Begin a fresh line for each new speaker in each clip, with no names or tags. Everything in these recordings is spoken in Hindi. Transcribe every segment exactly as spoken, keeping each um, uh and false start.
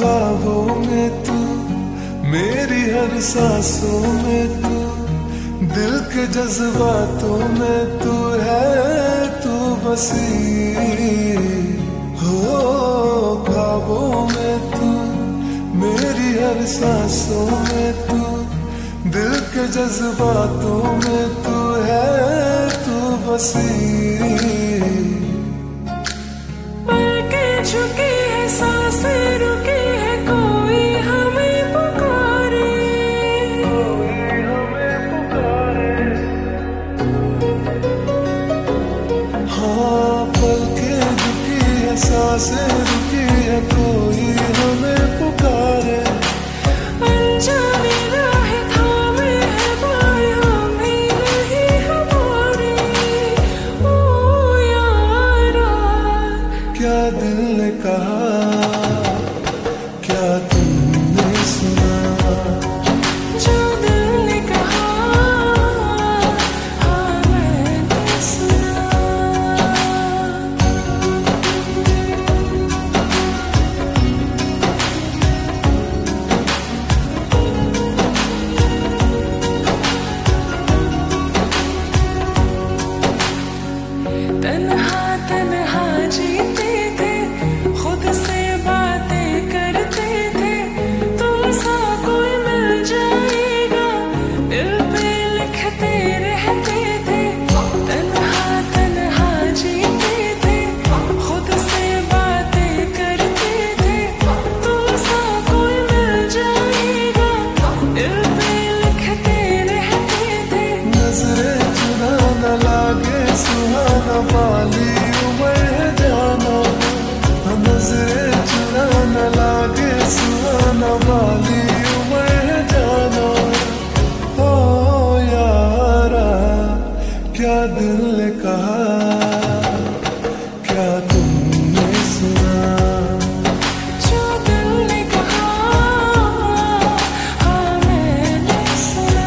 ख्वाबों में तू, मेरी हर सांसों में तू, दिल के जज्बातों में तू है तू बसी हो। ख्वाबों में तू, मेरी हर सांसों में तू, दिल के जज्बातों में तू है तू बसी।
पलके झुकी है सांसें रुकी है, कोई हमें पुकारे,
कोई हमें पुकारे। हाँ पलके झुकी है सांसें रुकी है, कोई हमें पुकारे।
अनजाने राहें थामे है बाएं हमें नहीं हमारी। ओ यारा
क्या दिल ने कहा, क्या तुमने सुना,
जो दिल ने कहा हाँ मैंने सुना। तन्हा तन्हा जीते थे, खुद से बातें करते थे, तुमसा कोई मिल जाएगा दिल पे लिखते रहते थे। तन्हा तन्हा जीते थे, खुद से बातें करते थे, तुमसा कोई मिल जाएगा दिल पे लिखते रहते थे।
नजरे चुरा न लागे सुहाना वाली उम्र है जाना, नजरे चुरा न लागे सुहाना वाली उम्र है जाना। ओ यारा क्या दिल ने कहा, क्या तुमने सुना,
जो दिल ने कहा हाँ मैंने सुना।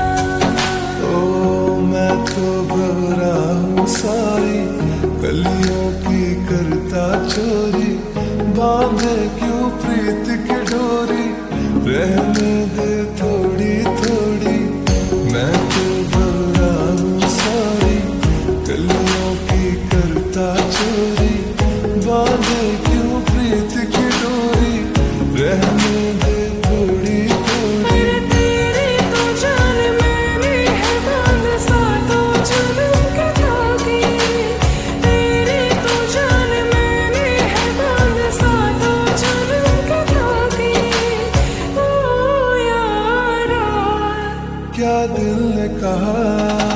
ओ मैं तो भरा हूँ सारी गलियों की करता चोरी, बांधे क्यों प्रीत की डोरी, रहने दे थोड़ी थोड़ी। मैं तो भरा हूँ सारी गलियों की करता चोरी, बांधे क्यों प्रीत की डोरी, रहने दे थोड़ी थोड़ी।
अरे तेरी तो जान मैंने है बांध सातों जन्म के धागे, तेरी तो जान मैंने है बांध सातों जन्म के धागे। ओ यारा
क्या दिल ने कहा,